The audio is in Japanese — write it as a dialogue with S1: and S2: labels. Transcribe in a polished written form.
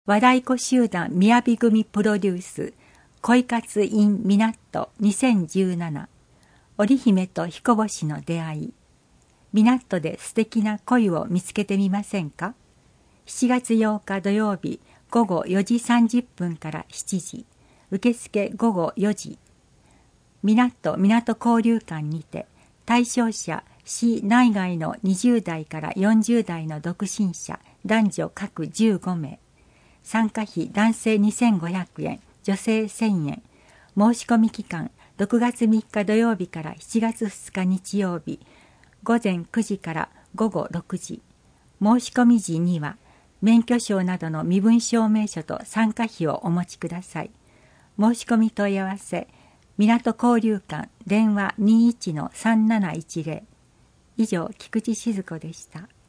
S1: 和太鼓集団みやび組プロデュース恋活 in みなっと2017織姫と彦星の出会い。みなっとで素敵な恋を見つけてみませんか。7月8日土曜日午後4時30分から7時、受付午後4時。みなっと港交流館にて、対象者市内外の20代から40代の独身者男女各15名。参加費男性2500円、女性1000円。申し込み期間6月3日土曜日から7月2日日曜日、午前9時から午後6時。申し込み時には、免許証などの身分証明書と参加費をお持ちください。申し込み問い合わせ、港交流館電話 21-3710。以上、菊池静子でした。